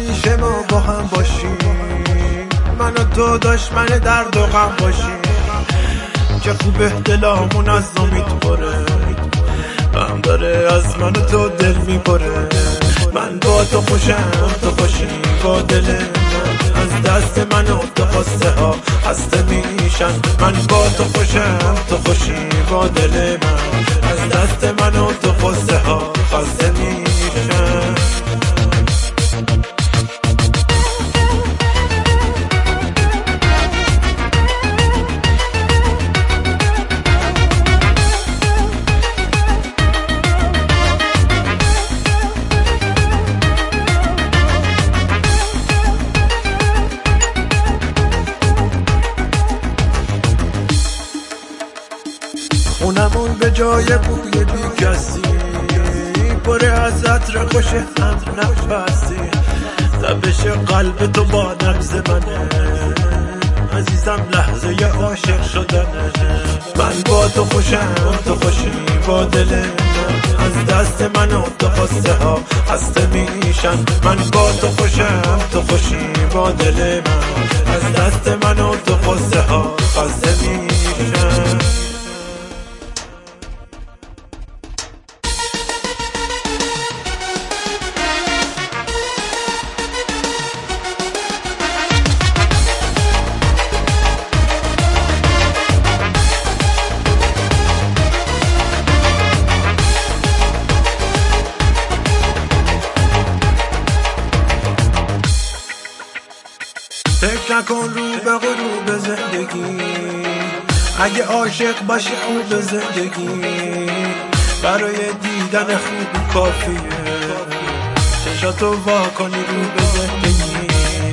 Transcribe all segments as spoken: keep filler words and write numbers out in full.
همیشه ما با هم باشیم، من و تو دشمن درد و غم باشیم. چه خوبه دلامون از امید پره، غم داره از من و تو دل میپره. من با تو خوشم تو خوشی با دل من، از دست من و تو خسته ها خسته میشن. من با تو خوشم تو خوشی با دل من، از دست من و تو خسته ها خسته میشن. خونمون به جای بوی بی کسی، پره از عطر خوش هم نفسی. تپش قلب تو با نبض منه، عزیزم لحظه عاشق شدنه. من با تو خوشم تو خوشی با دل من، از دست من و تو خسته ها خسته میشن. من با تو خوشم تو خوشی با دل من، از دست من و تو خسته ها خسته میشن. فکر نکن رو به غروب زندگی، اگه عاشق باشی خوب زندگی. برای دیدن خوب کافیه، چشاتو وا کنی رو به زندگی.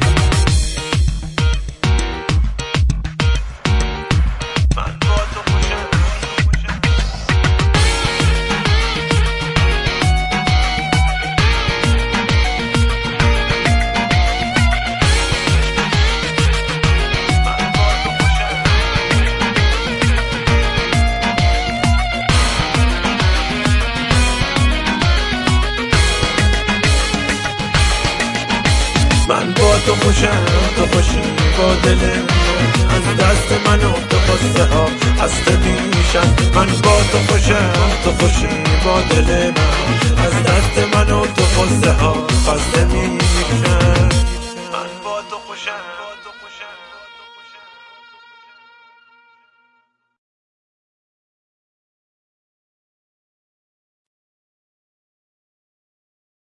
من با تو خوشم تو خوشی با دل من، از دست من و تو خسته ها خسته میشن. من با تو خوشم تو خوشی با دل من، از دست من و تو خسته ها خسته میشن. من با تو خوشم